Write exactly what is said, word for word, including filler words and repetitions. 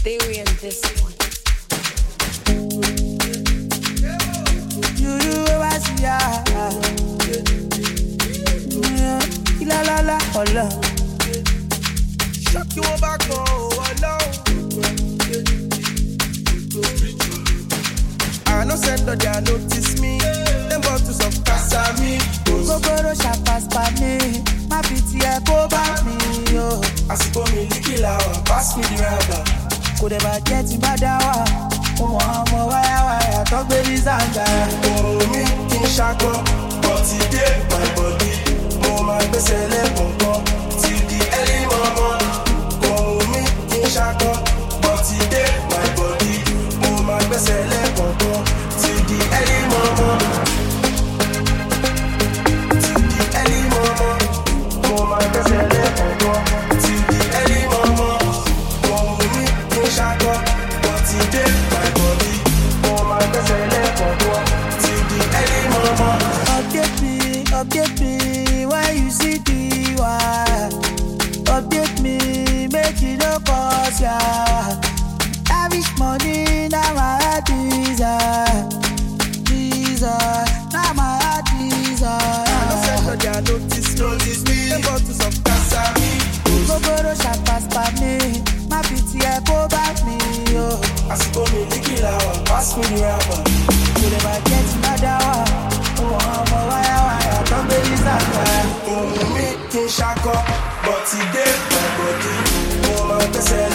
theory in this one. You do what I see, ah. La la la, oh love. Shock you over, go alone. I no send no they notice me. Them bottles of Casamigos. Gogoro shall pass by me. My pity I go back me, yo. Asipo mi likila wa, pass me the rubber. Could ever get in my dawa. Oh, I'm a wire wire, talk baby zanga. Oh, me, king shako. But today, my body. Oh, my best seller, till the early mama. Oh, me, king shako. But today, my body. Oh, my best seller, till the early mama. Till the early mama. Oh, my best seller, till the early mama. Oh, me, king shako. But today, my body. Oh, my best seller, till the early mama. Update me, update me, why you see the why? Update me, make it no cost ya. Lavish money, now my heart desire. Desire, now my heart desire. I don't send no their notice, notice me. The bottles of Casamigos. Gogoro shall pass by me. My pity I go back me, yo. Asipo mi likila wa, pass me the rubber. Could ever get my dawa. Oh, I'm a wire wire, don't be this. Oh, me, king shako. But today, my body. Oh, my best